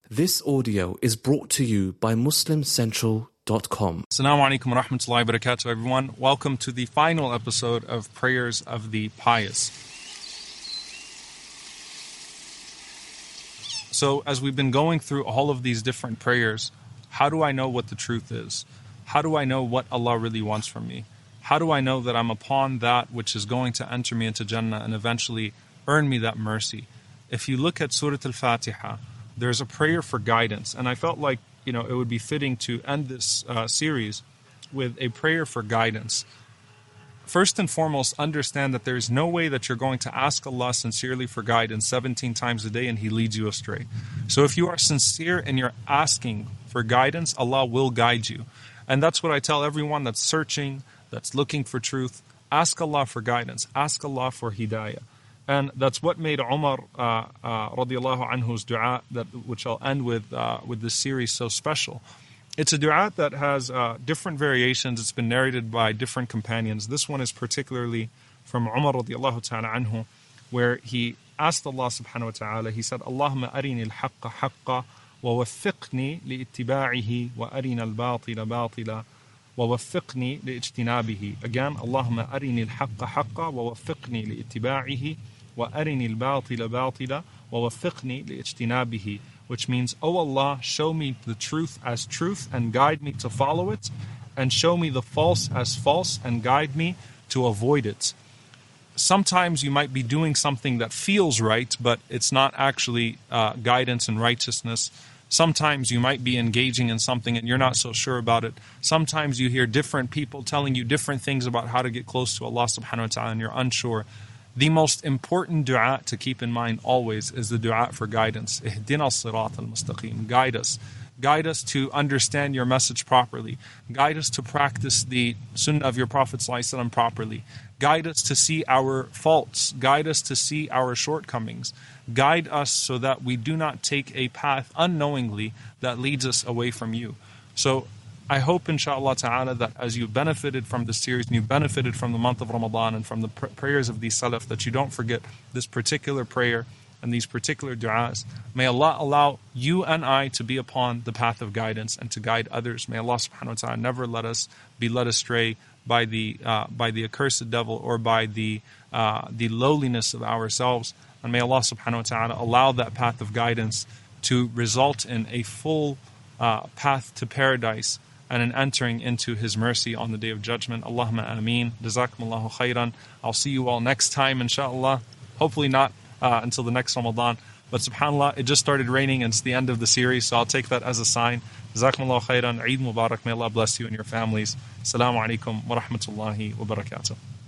This audio is brought to you by MuslimCentral.com. Assalamu alaikum wa rahmatullahi wa barakatuh, everyone. Welcome to the final episode of Prayers of the Pious. So, as we've been going through all of these different prayers, how do I know what the truth is? How do I know what Allah really wants from me? How do I know that I'm upon that which is going to enter me into Jannah and eventually earn me that mercy? If you look at Surah Al-Fatiha, there's a prayer for guidance, and I felt like it would be fitting to end this series with a prayer for guidance. First and foremost, understand that there is no way that you're going to ask Allah sincerely for guidance 17 times a day and He leads you astray. So if you are sincere in your asking for guidance, Allah will guide you. And that's what I tell everyone that's searching, that's looking for truth. Ask Allah for guidance. Ask Allah for hidayah. And that's what made Umar radiallahu anhu's dua, which I'll end with this series, so special. It's a dua that has different variations. It's been narrated by different companions. This one is particularly from Umar radiallahu ta'ala anhu, where he asked Allah subhanahu wa ta'ala, he said, Allahumma arini al-haqqa haqqa wa waffiqni li-ittiba'ihi wa arina al-batila batila wa waffiqni li-ijtinabihi. Again, Allahumma arini al-haqqa haqqa wa waffiqni li-ittiba'ihi wa arini al-batila batila wa waffiqni li-ijtinabihi. Which means, O Allah, show me the truth as truth and guide me to follow it, and show me the false as false and guide me to avoid it. Sometimes you might be doing something that feels right, but it's not actually guidance and righteousness. Sometimes you might be engaging in something and you're not so sure about it. Sometimes you hear different people telling you different things about how to get close to Allah subhanahu wa ta'ala and you're unsure. The most important dua to keep in mind always is the dua for guidance. Ihdina as-sirat al-mustaqim. Guide us. Guide us to understand your message properly. Guide us to practice the sunnah of your Prophet ﷺ properly. Guide us to see our faults. Guide us to see our shortcomings. Guide us so that we do not take a path unknowingly that leads us away from you. So I hope, inshaAllah ta'ala, that as you benefited from this series and you benefited from the month of Ramadan and from the prayers of these Salaf, that you don't forget this particular prayer and these particular du'as. May Allah allow you and I to be upon the path of guidance and to guide others. May Allah subhanahu wa ta'ala never let us be led astray by the accursed devil or by the lowliness of ourselves. And may Allah subhanahu wa ta'ala allow that path of guidance to result in a full path to paradise and in entering into His mercy on the Day of Judgment. Allahumma ameen. Jazakumullahu khairan. I'll see you all next time, inshaAllah. Hopefully not until the next Ramadan. But subhanAllah, it just started raining and it's the end of the series, so I'll take that as a sign. Jazakumullahu khairan. Eid Mubarak. May Allah bless you and your families. Assalamu alaikum wa rahmatullahi wa barakatuh.